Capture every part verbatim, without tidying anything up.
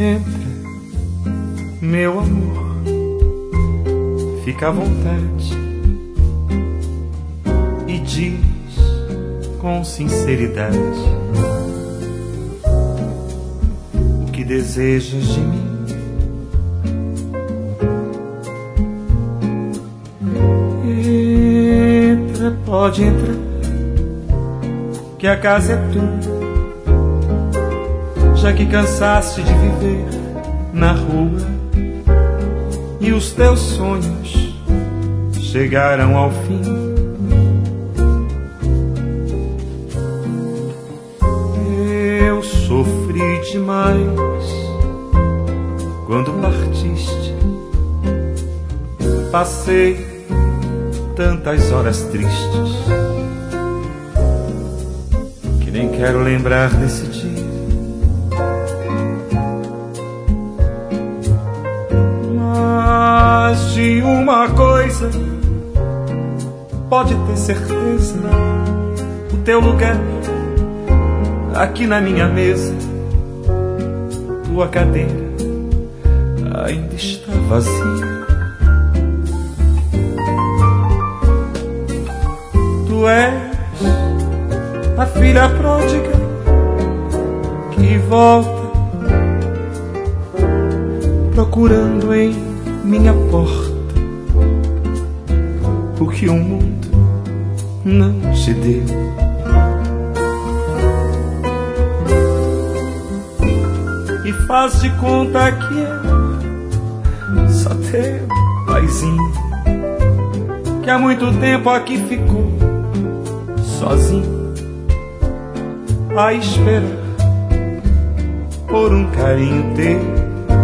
Entra, meu amor, fica à vontade e diz com sinceridade o que desejas de mim. Entra, pode entrar, que a casa é tua, já que cansaste de viver na rua e os teus sonhos chegaram ao fim. Eu sofri demais quando partiste, passei tantas horas tristes que nem quero lembrar desse dia. Mas de uma coisa pode ter certeza, o teu lugar aqui na minha mesa, tua cadeira ainda está vazia. Tu és a filha pródiga que volta procurando em minha porta o que o mundo não te deu. E faz de conta que é só teu paizinho, que há muito tempo aqui ficou sozinho a esperar por um carinho teu.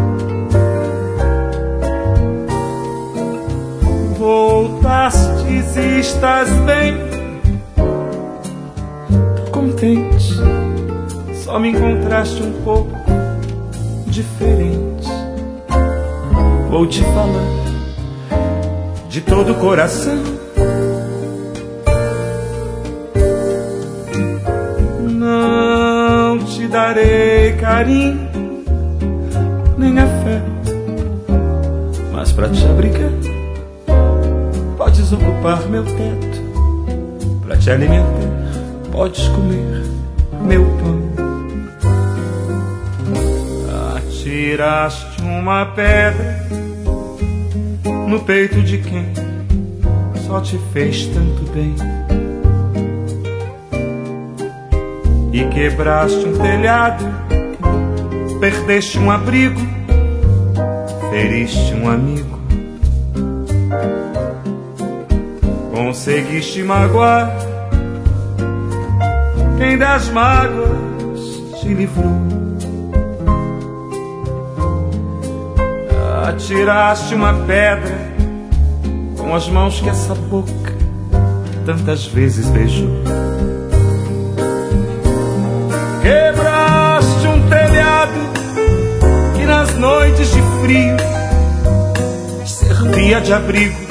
Voltastes e estás bem, tô contente, só me encontraste um pouco diferente. Vou te falar de todo o coração, não te darei carinho nem afeto, mas pra te abrigar podes ocupar meu teto, pra te alimentar podes comer meu pão. Atiraste uma pedra no peito de quem só te fez tanto bem, e quebraste um telhado, perdeste um abrigo, feriste um amigo. Conseguiste magoar quem das mágoas te livrou. Atiraste uma pedra com as mãos que essa boca tantas vezes beijou. Quebraste um telhado que nas noites de frio servia de abrigo.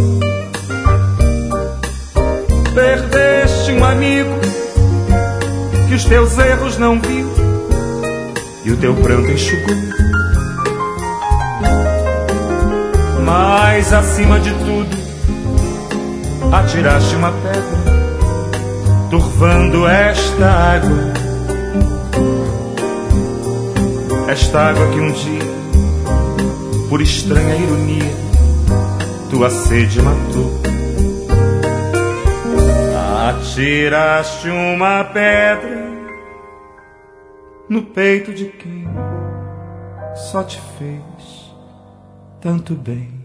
Perdeste um amigo que os teus erros não viu e o teu pranto enxugou. Mas acima de tudo atiraste uma pedra, turvando esta água, esta água que um dia, por estranha ironia, tua sede matou. Atiraste uma pedra no peito de quem só te fez tanto bem.